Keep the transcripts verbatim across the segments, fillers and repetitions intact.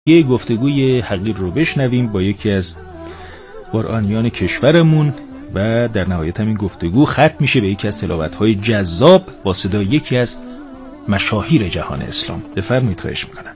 یه گفتگوی حقیر رو بشنویم با یکی از قرآنیان کشورمون و در نهایت هم این گفتگو ختم میشه به یکی از تلاوت‌های جذاب با صدای یکی از مشاهیر جهان اسلام. بفرمایید، خواهش میکنم.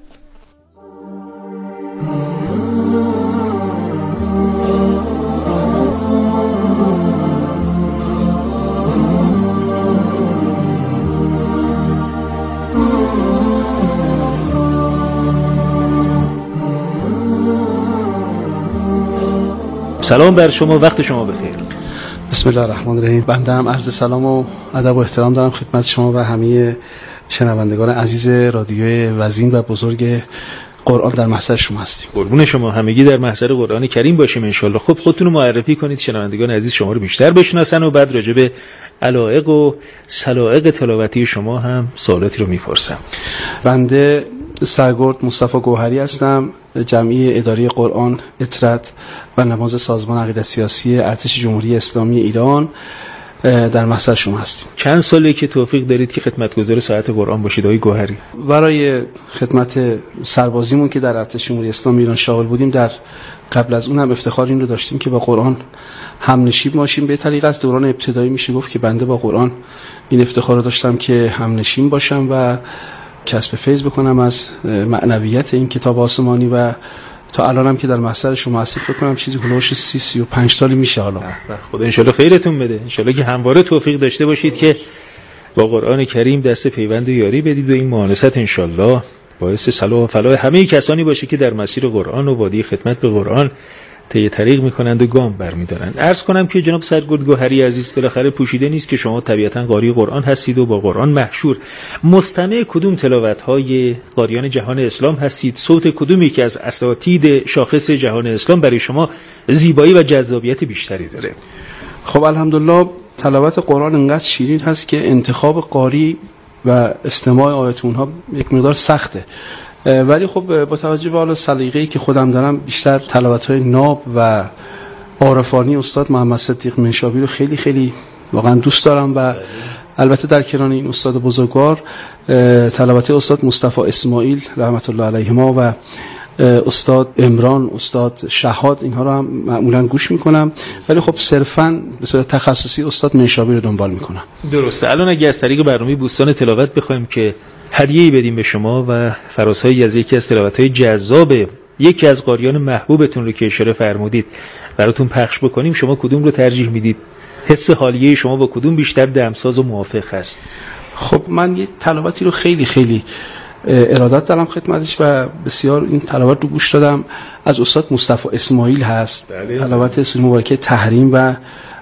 سلام بر شما، وقت شما بخیر. بسم الله الرحمن الرحیم. بنده هم عرض سلام و ادب و احترام دارم خدمت شما و همه شنوندگان عزیز رادیوی وزین و بزرگ قرآن در محضر شما هستیم. قربون شما، همگی در محضر قرآن کریم باشیم انشالله. خب خودتون رو معرفی کنید، شنوندگان عزیز شما رو بیشتر بشناسن و بعد راجع به علایق و سلایق تلاوتی شما هم سوالاتی رو میپرسم. بنده سرگرد مصطفی گوهری هستم، جمعی اداری قرآن، اطرت و نماز سازمان عقیدت سیاسی ارتش جمهوری اسلامی ایران در محضر شما هستیم. چند ساله که توفیق دارید که خدمتگزار ساعت قرآن باشید آقای گوهری؟ برای خدمت سربازیمون که در ارتش جمهوری اسلامی ایران شاغل بودیم، در قبل از اون هم افتخار این رو داشتیم که با قرآن هم نشین باشیم. به طریق از دوران ابتدایی میشه گفت که بنده با قرآن این افتخار رو داشتم که هم نشین باشم و کسب فیض بکنم از معنویت این کتاب آسمانی و تا الانم که در محضر شما هستید بکنم چیزی هلوش سی سی و پنج سالی میشه. حالا خدا انشالله خیرتون بده، انشالله که همواره توفیق داشته باشید که با قرآن کریم دست پیوند و یاری بدید و این مؤانست انشالله باعث صلاح و فلاح همه کسانی باشه که در مسیر قرآن و وادی خدمت به قرآن طی طریق میکنند و گام برمیدارند. عرض کنم که جناب سرگرد گوهری عزیز، بالاخره پوشیده نیست که شما طبیعتا قاری قرآن هستید و با قرآن محشور. مستمع کدوم تلاوت‌های قاریان جهان اسلام هستید؟ صوت کدومی که از اساتید شاخص جهان اسلام برای شما زیبایی و جذابیت بیشتری داره؟ خب الحمدلله تلاوت قرآن انقدر شیرین هست که انتخاب قاری و استماع آیات اونها یک مقدار سخته، ولی خب با توجه به حال سلیقه‌ای که خودم دارم بیشتر تلاوت‌های ناب و عارفانی استاد محمد صدیق منشابی رو خیلی خیلی واقعا دوست دارم و البته در کنار این استاد بزرگوار تلاوت استاد مصطفی اسماعیل رحمت الله علیهما و استاد عمران، استاد شهاد، اینها رو هم معمولا گوش میکنم، ولی خب صرفاً به صورت تخصصی استاد منشابی رو دنبال میکنم. درسته. الان اگه از طریق برنامه بوستان تلاوت بخوایم که هدیه‌ای بدیم به شما و فرازهایی از یکی از تلاوت‌های جذاب یکی از قاریان محبوبتون رو که اشاره فرمودید براتون پخش بکنیم، شما کدوم رو ترجیح میدید؟ حس حالیه شما با کدوم بیشتر دمساز و موافق هست؟ خب من یه تلاوتی رو خیلی خیلی ارادت دارم خدمتش و بسیار این تلاوت رو گوش دادم، از استاد مصطفی اسماعیل هست. بله. تلاوت سوره مبارکه تحریم و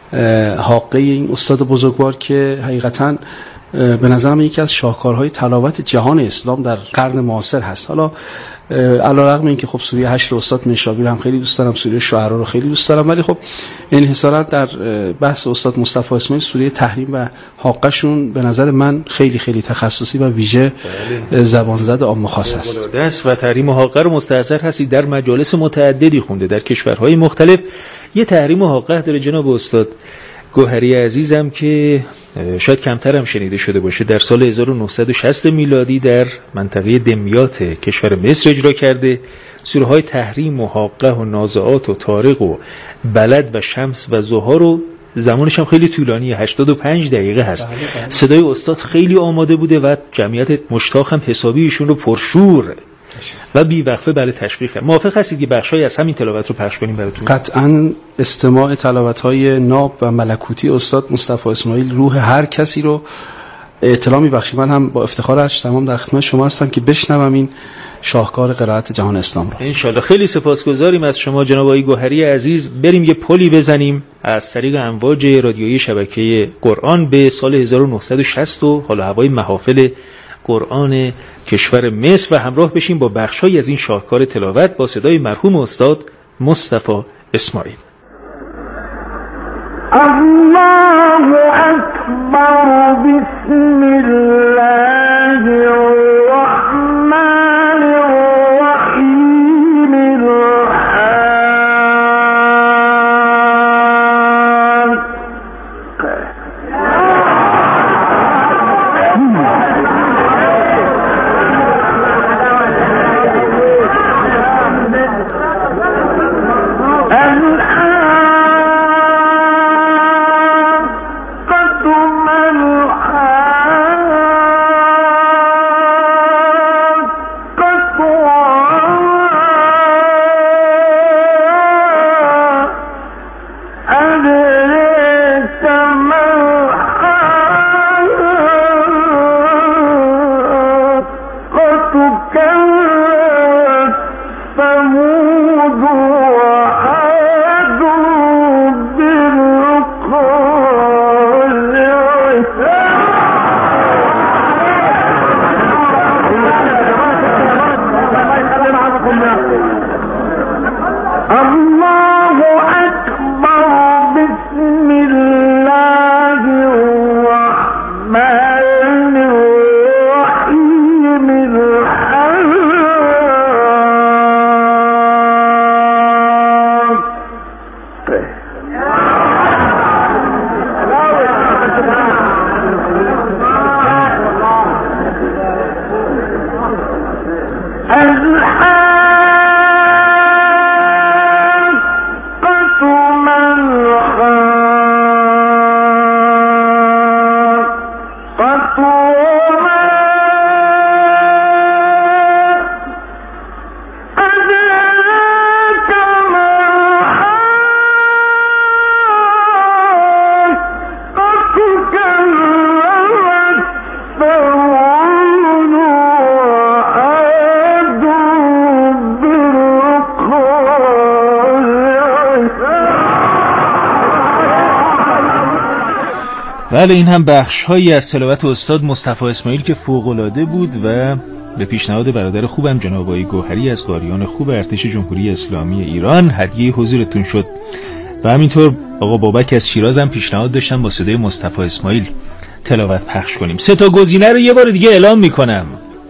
حاقه این استاد بزرگوار که حقیقتاً به نظرم یکی از شاهکارهای تلاوت جهان اسلام در قرن معاصر هست. حالا علیرغم اینکه خب سوره هشت استاد منشابی رو هم خیلی دوست دارم، سوره شعرا رو خیلی دوست دارم، ولی خب انحصارا در بحث استاد مصطفی اسماعیل سوره تحریم و حاقه شون به نظر من خیلی خیلی تخصصی و ویژه زبان زد عام خاص است. دست و تحریم و حاقه رو مستحضر هستید، در مجالس متعددی خونده در کشورهای مختلف. یه تحریم و حاقه داره جناب استاد گوهری عزیزم که شاید کمتر هم شنیده شده باشه. در سال هزار و نهصد و شصت میلادی در منطقه دمیات کشور مصر اجرا کرده. سوره های تحریم و حاقه و نازعات و طارق و بلد و شمس و ضحی رو زمانش هم خیلی طولانیه، هشتاد و پنج دقیقه هست. صدای استاد خیلی آماده بوده و جمعیت مشتاق هم حسابی ایشون رو پرشور و بی وقفه بله تشویق کرد. موافق هستید که بخشای از همین تلاوت رو پخش کنیم براتون؟ قطعاً استماع تلاوت‌های ناب و ملکوتی استاد مصطفی اسماعیل روح هر کسی رو اطلاع می‌بخشه. من هم با افتخار عرش تمام در خدمت شما هستم که بشنوم این شاهکار قرائت جهان اسلام رو. انشالله. خیلی سپاسگزاریم از شما جناب آقای گوهری عزیز. بریم یه پلی بزنیم از طریق امواج رادیویی شبکه قرآن به سال هزار و نهصد و شصت و حالا هوای محافل قرآن کشور مصر و همراه بشیم با بخش‌هایی از این شاهکار تلاوت با صدای مرحوم استاد مصطفی اسماعیل. الله اکبر، بسم الله الرحمن الرحیم، الحق ثمود وعاد بالقارعة الله أكبر بسم الله الرحمن الرحيم بله، این هم بخش هایی از تلاوت استاد مصطفی اسماعیل که فوق‌العاده بود و به پیشنهاد برادر خوبم جناب آقای گوهری از قاریان خوب ارتش جمهوری اسلامی ایران هدیه حضورتون شد و همینطور آقا بابک از شیراز هم پیشنهاد داشتن با صدای مصطفی اسماعیل تلاوت پخش کنیم. سه تا گزینه رو یه بار دیگه اعلام میکنم.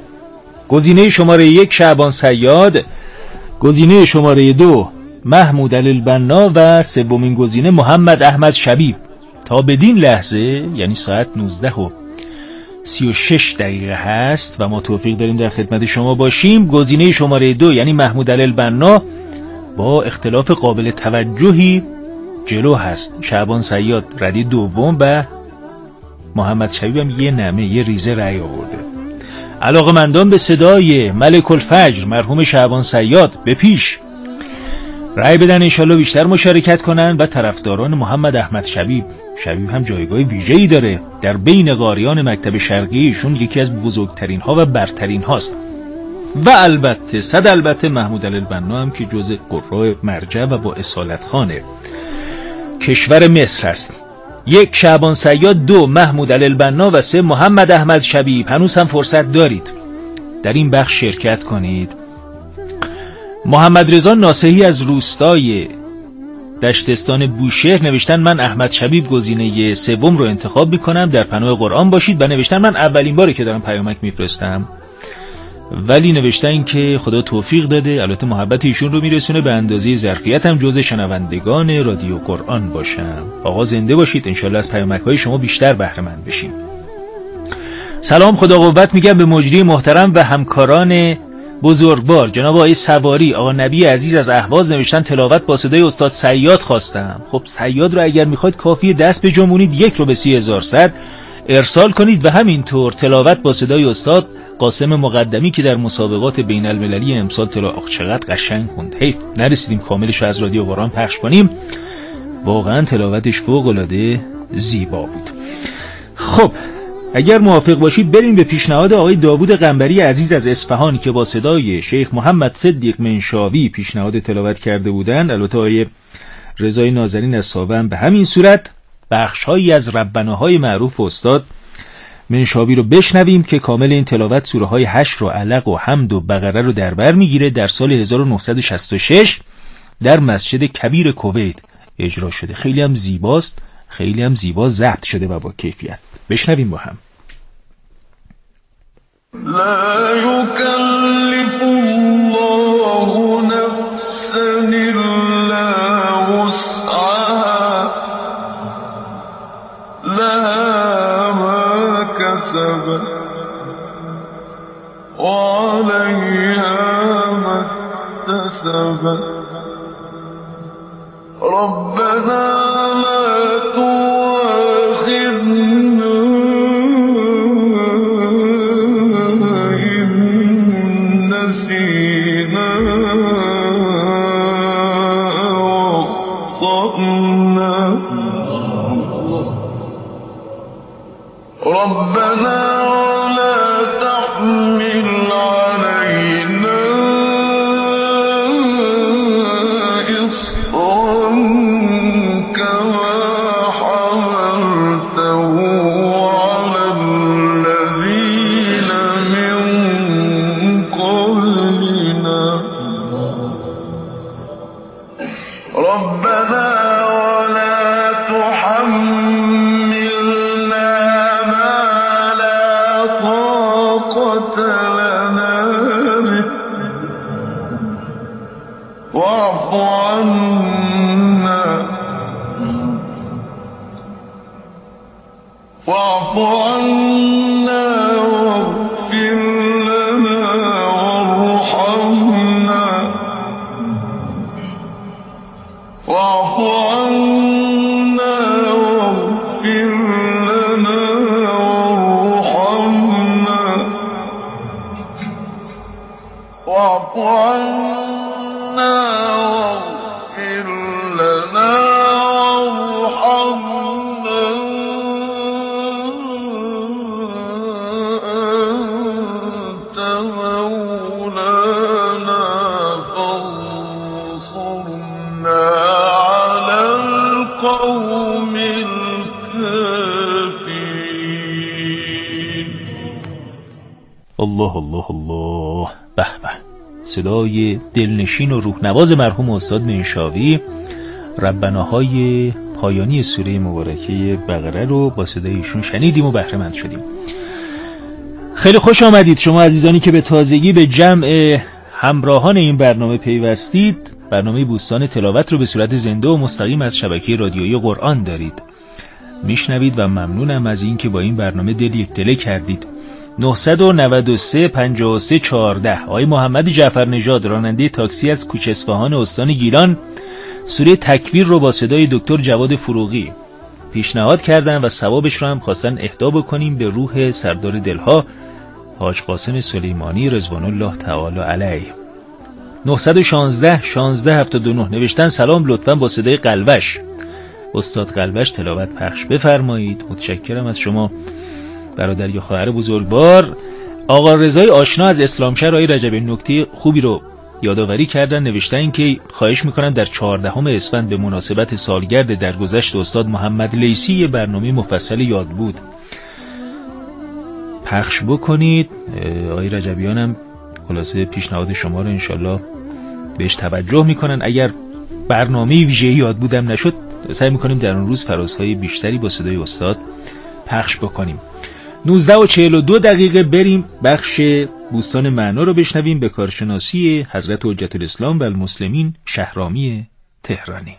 گزینه شماره یک شعبان صیاد، گزینه شماره دو محمود علی البنا و سومین گزینه محمد احمد شبیب. تا بدین لحظه یعنی ساعت نوزده و سی و شش دقیقه هست و ما توفیق داریم در خدمت شما باشیم. گزینه شماره دو یعنی محمود علی البنا با اختلاف قابل توجهی جلو هست. شعبان صیاد ردی دوم و محمد شبیب هم یه نمه یه ریزه رأی آورده. علاقه‌مندان به صدای ملک الفجر مرحوم شعبان صیاد به پیش رأی بدن، انشالله بیشتر مشارکت کنن. و طرفداران محمد احمد شبیب، شبیب هم جایگاه ویژه‌ای داره در بین قاریان مکتب شرقی، ایشون یکی از بزرگترین ها و برترین هاست. و البته صد البته محمود علی البنا هم که جز قراء مرجع و با اصالت خانه کشور مصر هست. یک شعبان صیاد، دو محمود علی البنا و سه محمد احمد شبیب. هنوز هم فرصت دارید در این بخش شرکت کنید. محمد رضا ناصحی از روستای دشتستان بوشهر نوشتن من احمد شبیب گزینه سوم رو انتخاب میکنم، در پناه قرآن باشید. و نوشتن من اولین باری که دارم پیامک میفرستم، ولی نوشتن که خدا توفیق داده، البته محبت ایشون رو میرسونه به اندازه ظرفیتم جزء شنوندگان رادیو قرآن باشم. آقا زنده باشید، انشالله از پیامک های شما بیشتر بهره مند بشیم. سلام، خدا قوت میگم به مجری محترم و همکاران بزرگوار جناب آقای سواری. آقا نبی عزیز از اهواز نوشتن تلاوت با صدای استاد صیاد خواستم. خب صیاد رو اگر میخواید کافیه دست بجنبونید، یک رو به سی هزار صد ارسال کنید. و همینطور تلاوت با صدای استاد قاسم مقدمی که در مسابقات بین المللی امسال تلاوت چقدر قشنگ خوند. حیف نرسیدیم کاملش رو از رادیو قرآن پخش کنیم، واقعا تلاوتش فوق العاده زیبا بود. خب اگر موافق باشید بریم به پیشنهاد آقای داوود قنبری عزیز از اصفهان که با صدای شیخ محمد صدیق منشاوی پیشنهاد تلاوت کرده بودند. البته آقای رضای نازنین از ساوه هم به همین صورت. بخش‌هایی از ربناهای معروف استاد منشاوی رو بشنویم که کامل این تلاوت سوره های حشر و علق و حمد و بقره رو در بر میگیره. در سال هزار و نهصد و شصت و شش در مسجد کبیر کویت اجرا شده. خیلی هم زیباست، خیلی هم زیبا ضبط شده و با کیفیت. بشنویم با هم. لا يكلف الله نفسا إلا وسعها لها ما كسبت وعليها ما اكتسبت ربنا لا تؤاخذنا إن نسينا وأخطأنا ربنا ولا تحمل علينا واعف عنا واعف عنا واغفر لنا وارحمنا واعف عنا واغفر لنا وارحمنا واعف عنا واغفر لنا وارحمنا أنت مولانا فانصرنا على القوم الكافرين. الله الله الله. به به، صدای دلنشین و روحنواز مرحوم استاد منشاوی ربناهای پایانی سوره مبارکه بقره رو با صدای ایشون شنیدیم و بهره مند شدیم. خیلی خوش آمدید شما عزیزانی که به تازگی به جمع همراهان این برنامه پیوستید. برنامه بوستان تلاوت رو به صورت زنده و مستقیم از شبکه رادیویی قرآن دارید میشنوید و ممنونم از این که با این برنامه دل یک دله کردید. نه نه سه پنجاه و سه چهارده آقای محمد جعفر نژاد راننده تاکسی از کوچه اصفهان استان گیلان سوره تکویر رو با صدای دکتر جواد فروغی پیشنهاد کردن و ثوابش رو هم خواستن اهدا بکنیم به روح سردار دلها حاج قاسم سلیمانی رضوان الله تعالی علیه. نه یک شش شانزده هفتاد و نه نوشتن سلام، لطفاً با صدای قلوش استاد قلوش تلاوت پخش بفرمایید. متشکرم از شما برادر یا خواهر بزرگوار. آقا رضای آشنا از اسلامشهر آقای رجب نکته خوبی رو یادآوری کردن، نوشتن که خواهش میکنم در چهاردهم اسفند به مناسبت سالگرد درگذشت استاد محمد لیثی برنامه مفصل یاد بود پخش بکنید. آقای رجبیان هم خلاصه پیشنهاد شما رو انشالله بهش توجه میکنن. اگر برنامه ویژه یاد بودم نشد سعی میکنیم در اون روز فرازهای بیشتری با صدای استاد پخش بکنیم. نوزده و چهل و دو دقیقه بریم بخش بوستان معنا رو بشنویم به کارشناسی حضرت حجت الاسلام و المسلمین شهرامی تهرانی.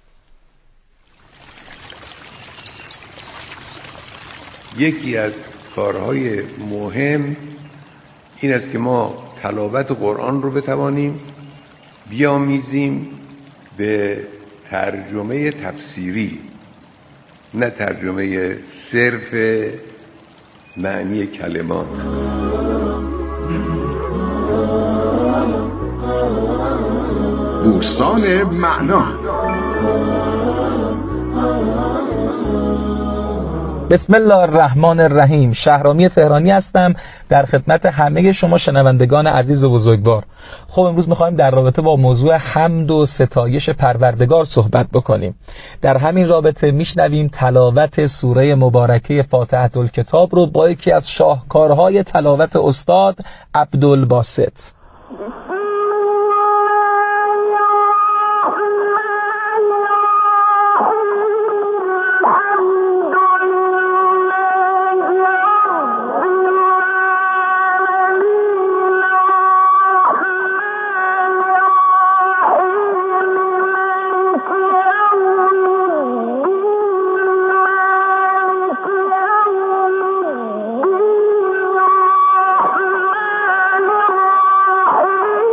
یکی از کارهای مهم این است که ما تلاوت قرآن رو بتوانیم بیامیزیم به ترجمه تفسیری، نه ترجمه صرف معنی کلمات. بوستان معنا. بسم الله الرحمن الرحیم. شهرامی تهرانی هستم در خدمت همه شما شنوندگان عزیز و بزرگوار. خب امروز میخوایم در رابطه با موضوع حمد و ستایش پروردگار صحبت بکنیم. در همین رابطه میشنویم تلاوت سوره مبارکه فاتحه الکتاب رو با یکی از شاهکارهای تلاوت استاد عبدالباسط. Oh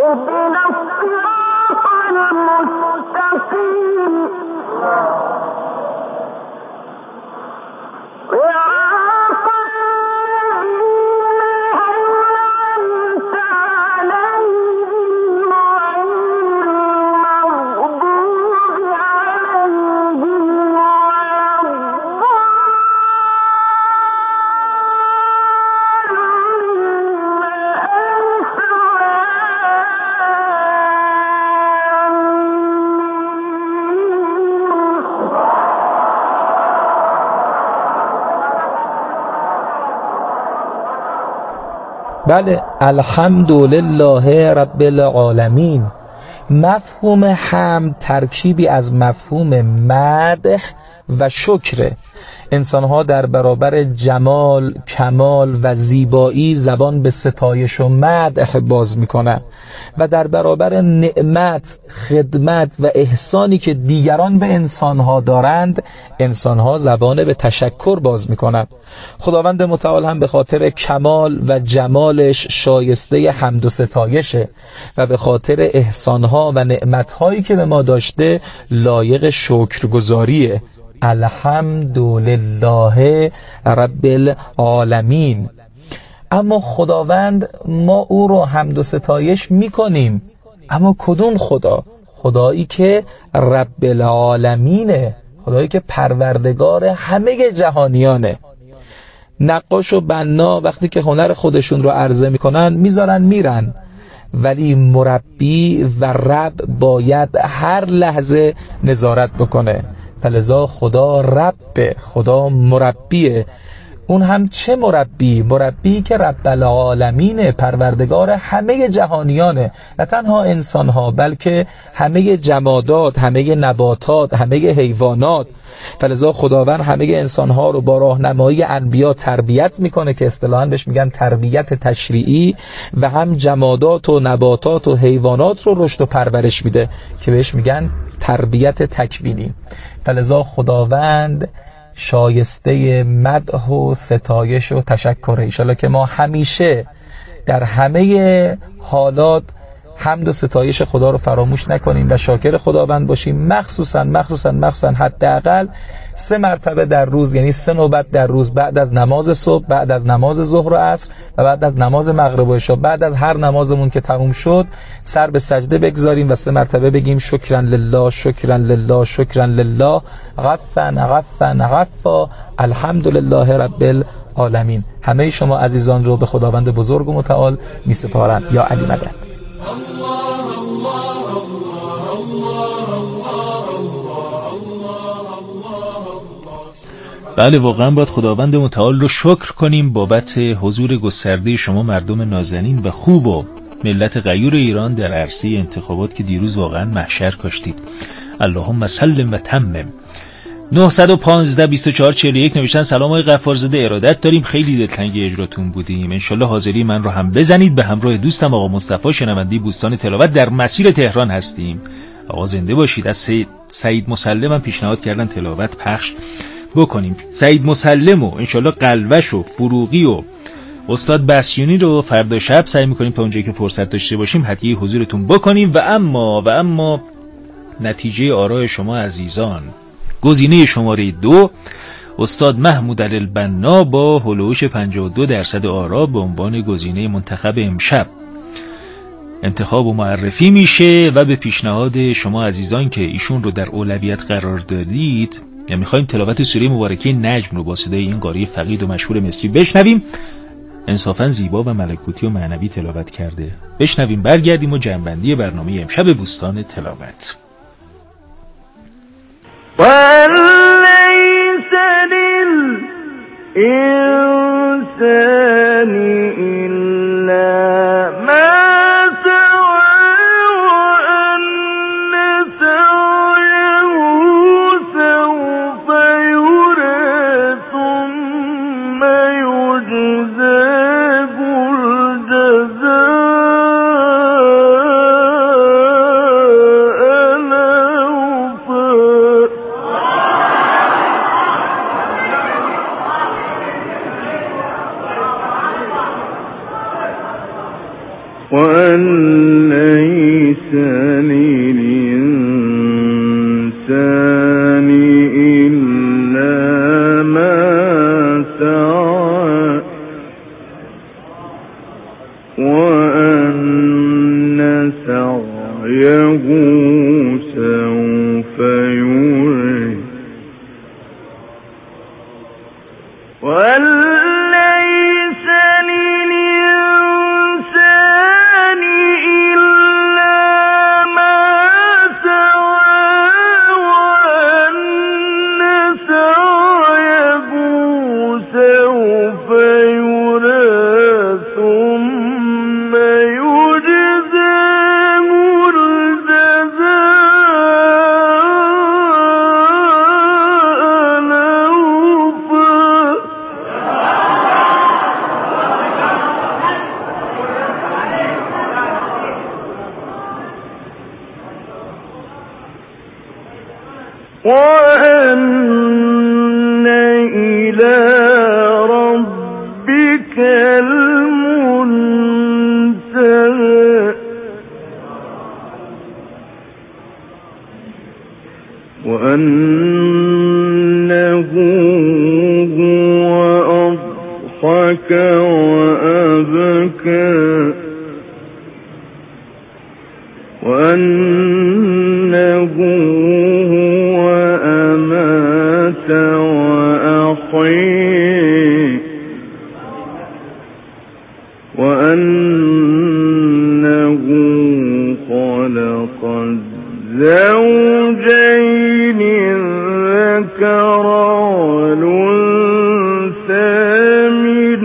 بله، الحمدلله رب العالمین. مفهوم حمد ترکیبی از مفهوم مدح و شکره. انسان‌ها در برابر جمال، کمال و زیبایی زبان به ستایش و مدح باز می‌کنند و در برابر نعمت، خدمت و احسانی که دیگران به انسان‌ها دارند، انسان‌ها زبان به تشکر باز می‌کنند. خداوند متعال هم به خاطر کمال و جمالش شایسته حمد و ستایشه و به خاطر احسان‌ها و نعمت‌هایی که به ما داشته لایق شکرگزاریه. الحمدلله رب العالمین. اما خداوند، ما او رو حمد و ستایش میکنیم، اما کدوم خدا؟ خدایی که رب العالمینه، خدایی که پروردگار همه جهانیانه. نقاش و بنا وقتی که هنر خودشون رو عرضه میکنن میذارن میرن، ولی مربی و رب باید هر لحظه نظارت بکنه. فلذا خدا رب، خدا مربیه. اون هم چه مربی؟ مربی که رب العالمین، پروردگار همه جهانیانه، نه تنها انسانها بلکه همه جمادات، همه نباتات، همه حیوانات. فلذا خداوند همه انسانها رو با راهنمایی انبیا تربیت میکنه که اصطلاحاً بهش میگن تربیت تشریعی، و هم جمادات و نباتات و حیوانات رو رشد و پرورش میده که بهش میگن تربیت تکوینی. فلذا خداوند شایسته مدح و ستایش و تشکر. انشالله که ما همیشه در همه حالات حمد و ستایش خدا رو فراموش نکنیم و شاکر خداوند باشیم. مخصوصا مخصوصا مخصوصا حداقل سه مرتبه در روز، یعنی سه نوبت در روز، بعد از نماز صبح، بعد از نماز ظهر و عصر و بعد از نماز مغرب و عشا، بعد از هر نمازمون که تموم شد سر به سجده بگذاریم و سه مرتبه بگیم شکرا لله، شکرا لله، شکرا لله، غفن غفن غفا، الحمدلله رب العالمین. همه شما عزیزان رو به خداوند بزرگ و متعال می سپارم. یا علی مدد. بله، واقعا باید خداوند متعال رو شکر کنیم بابت حضور گسترده شما مردم نازنین و خوب و ملت غیور ایران در عرصه انتخابات که دیروز واقعا محشر کاشتید. اللهم سلم و تمم. نه یک پنج بیست و چهار چهل و یک نوشتن سلام آقای غفارزاده، ارادت داریم، خیلی دلتنگ اجراتون بودیم، انشالله حاضری من رو هم بزنید. به همراه دوستم آقا مصطفی شنونده بوستان تلاوت در مسیر تهران هستیم. آقا زنده باشید. از سید سعید مسلم هم پیشنهاد کردن تلاوت پخش بکنیم. سعید مسلم و انشالله قلوش و فروغی و استاد بسیونی رو فردا شب سعی میکنیم تا اونجایی که فرصت داشته باشیم هدیه حضورتون بکنیم. و اما و اما نتیجه آراء شما عزیزان، گزینه شماره دو استاد محمود البنا با هلوش پنجاه و دو درصد آرا به عنوان گزینه منتخب امشب انتخاب و معرفی میشه و به پیشنهاد شما عزیزان که ایشون رو در اولویت قرار دادید یا میخوایم تلاوت سوره مبارکه نجم رو با صدای این قاری فقید و مشهور مصری بشنویم، انصافا زیبا و ملکوتی و معنوی تلاوت کرده. بشنویم، برگردیم و جنبندی برنامه امشب بوستان تلاوت. وَلَيْسَ لِلْإِنسَانِ إِلَّا مَا سَعَىٰ وَأَنَّ سَعْيَهُ سَوْفَ يُرَىٰ ثُمَّ يُجْزَاهُ الْجَزَاءَ الْأَوْفَىٰ وَأَن وأن سعيه سوف يرى وأن ليس للإنسان إلا ما سعى وأن سعيه سوف يرى ثم يجزاه الجزاء الأوفى وأن إلى ربك المنتهى وأنه هو أضحك وأبكى وأنه هو أمات وأحيا وأنه خلق الزوجين الذكر والأنثى من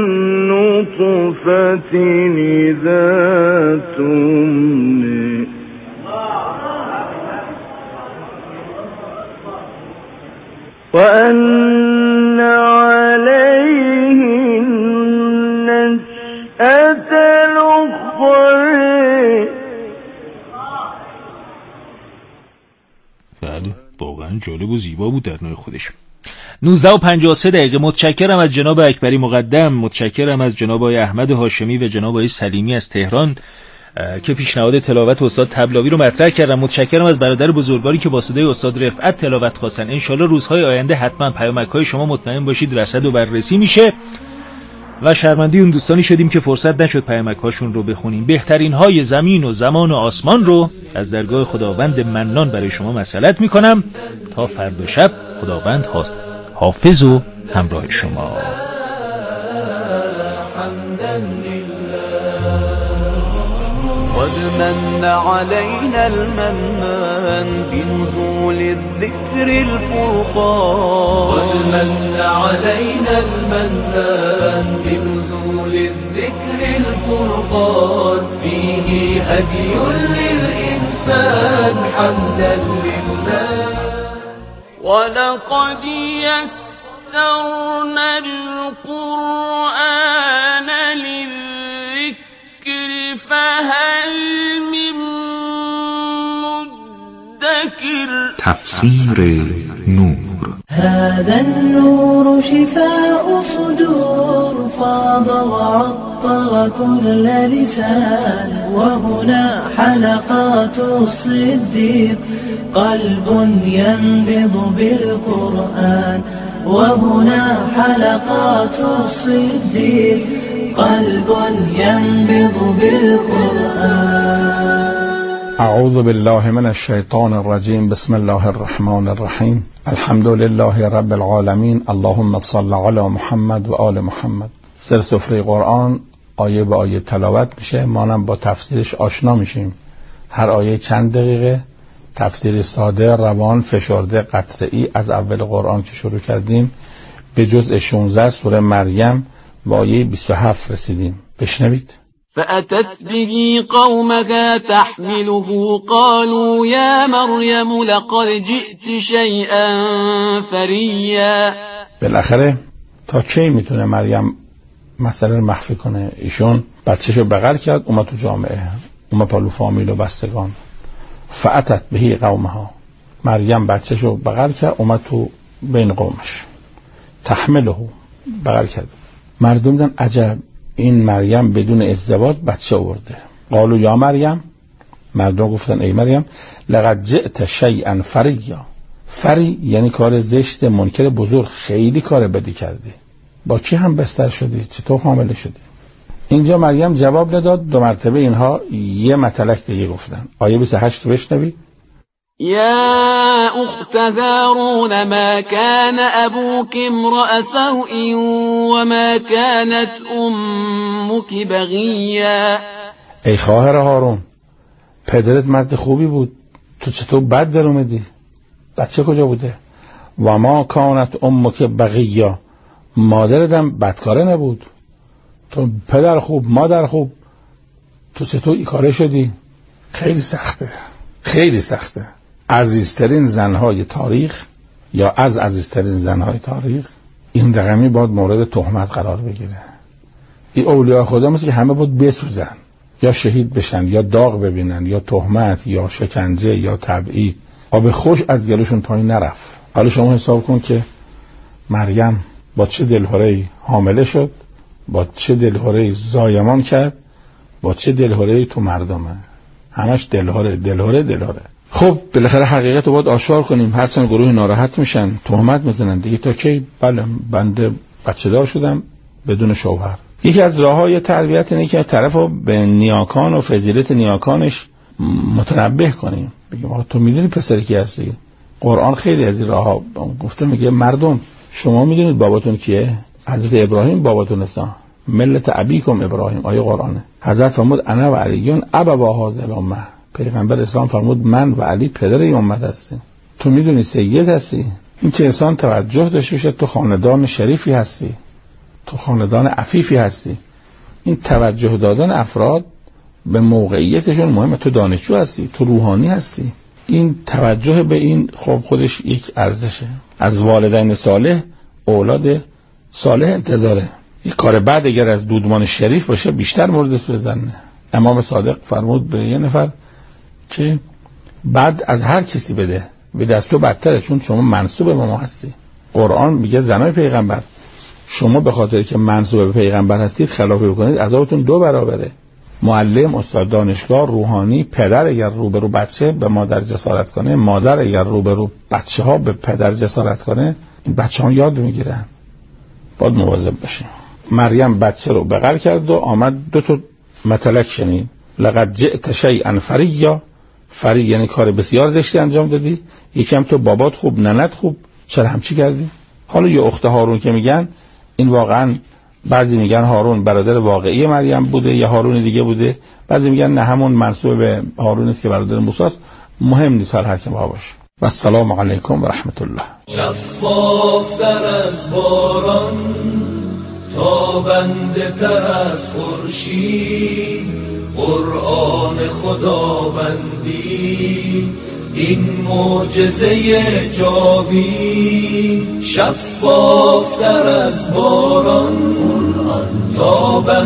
نطفة إذا تمنى وأن عليه النشأة الأخرى. بله واقعا جالب و زیبا بود در نوع خودش. نوزده و پنجاه و سه دقیقه. متشکرم از جناب اکبری مقدم، متشکرم از جناب آقای احمد هاشمی و جناب آقای سلیمی از تهران که پیشنهاد تلاوت استاد طبلاوی رو مطرح کردن. متشکرم از برادر بزرگواری که با صدای استاد رفعت تلاوت خواستن. ان شاءالله روزهای آینده حتما پیامک‌های شما مطمئن باشید رصد و بررسی میشه و شرمنده اون دوستانی شدیم که فرصت نشد پیامک‌هاشون رو بخونیم. بهترین های زمین و زمان و آسمان رو از درگاه خداوند منان برای شما مسئلت میکنم. تا فردا شب خداوند هاست حافظ و همراه شما. قد من علينا المنان بنزول الذكر الفرقان قد من علينا المنان بنزول الذكر الفرقان فيه هدي للإنسان حمدا لله ولقد يسرنا القرآن للذكر فهل من مدكر. تفسیر نور. هذا النور شفاء صدور فاض وعطر كل لسان وهنا حلقات الصديق قلب ينبض بالقرآن وهنا حلقات الصديق قلب ينبض بالقرآن. اعوذ بالله من الشیطان الرجیم. بسم الله الرحمن الرحیم. الحمد لله رب العالمین. اللهم صل علی محمد و آل محمد. سر سفره قرآن آیه به آیه تلاوت میشه، مانم با تفسیرش آشنا میشیم. هر آیه چند دقیقه، تفسیر ساده، روان، فشرده، قطعی از اول قرآن که شروع کردیم به جزء شانزده سوره مریم و آیه بیست و هفت رسیدیم. بشنوید. فأتت به قومها تحمله قالوا يا مريم لقد جئت شيئا فريا. بالاخره تا کی میتونه مریم مسئله رو مخفی کنه؟ ایشون بچه‌شو بغل کرد، اومد تو جامعه، اومد پالو فامیل و بستگان. فأتت به قومها، مریم بچه‌شو بغل کرد، اومد تو بین قومش. تحمله، بغل کرد. مردم دیدن عجب، این مریم بدون ازدواج بچه آورده. قالوا یا مریم، مردم گفتن ای مریم لقد جئت شیئا فریا. فری یعنی کار زشت، منکر بزرگ، خیلی کار بدی کردی. با کی هم بستر شدی؟ چطور حامله شدی؟ اینجا مریم جواب نداد، دو مرتبه اینها یه مطلق دیگه گفتن. آیه بیست و هشت رو بشنوید. يا أخت هارون ما كان أبوك امرأ سوء وما كانت أمك بغيا. ای خواهر هارون، پدرت مرد خوبی بود، تو چطور بد در اومدی؟ بچه کجا بوده؟ و ما کانت امک بغیا، مادرتم بدکاره نبود. تو پدر خوب مادر خوب، تو چطور این کاره شدی؟ خیلی سخته، خیلی سخته. عزیزترین زنهای تاریخ یا از عزیزترین زنهای تاریخ این رقمی باید مورد تهمت قرار بگیره. این اولیاء خدا مثل که همه باید بسوزن، یا شهید بشن، یا داغ ببینن، یا تهمت، یا شکنجه، یا تبعید. آب خوش از گلوشون پایین نرفت. حالا شما حساب کن که مریم با چه دلهره‌ای حامله شد، با چه دلهره‌ای زایمان کرد، با چه دلهره‌ای تو مردمه. همش دلهره دلهره دلهره. خب بالاخره حقیقت رو باید آشکار کنیم. هرچند گروه ناراحت میشن، تهمت میزنن دیگه. تا کی؟ بله بنده بچه دار شدم بدون شوهر. یکی از راههای تربیت اینه که طرف رو به نیاکان و فضیلت نیاکانش متنبه کنیم. بگیم آقا تو میدونی پسر کی هستی؟ قرآن خیلی از این راهها گفته، میگه مردم شما میدونید باباتون کیه؟ حضرت ابراهیم باباتون است، ملت ابیکم ابراهیم. آیه قرآنه. حضرت فرمود انا و علیون ابوا هذه الامه. پیغمبر اسلام فرمود من و علی پدر این امت هستیم. تو میدونی سید هستی. این که انسان توجه داشته باشه تو خاندان شریفی هستی، تو خاندان عفیفی هستی. این توجه دادن افراد به موقعیتشون مهمه. تو دانشجو هستی، تو روحانی هستی. این توجه به این خب خودش یک ارزشه. از والدین صالح اولاد صالح انتظاره. یک کار بعد اگر از دودمان شریف باشه بیشتر مورد سوء ظنه. امام صادق فرمود به یه نفر که بعد از هر کسی بده به دستو بدتره، چون شما منسوب به ما هستی. قرآن میگه زنای پیغمبر شما به خاطر که منسوب به پیغمبر هستید خلافی بکنید عذابتون دو برابره. معلم، استاد دانشگاه، روحانی، پدر اگر روبرو بچه به مادر جسارت کنه، مادر اگر روبرو بچه ها به پدر جسارت کنه، این بچه ها یاد میگیرن. باید مواظب باشیم. مریم بچه رو بغل کرد و آمد دو تا مطلق شنید. لقد جئت شیئا فریا. فری یعنی کار بسیار زشتی انجام دادی. یکی هم تو بابات خوب ننت خوب، چرا همچی کردی؟ حالا یه اخت هارون که میگن این واقعا بعضی میگن هارون برادر واقعی مریم بوده یا هارون دیگه بوده، بعضی میگن نه همون منسوب به هارون است که برادر موسی است. مهم نیست هر حکم ها باشه. و السلام علیکم و رحمت الله. شفافتر از باران، تابنده تر از خورشید، قرآن خداوندی این معجزه جاوید. شفافتر از باران، تابنده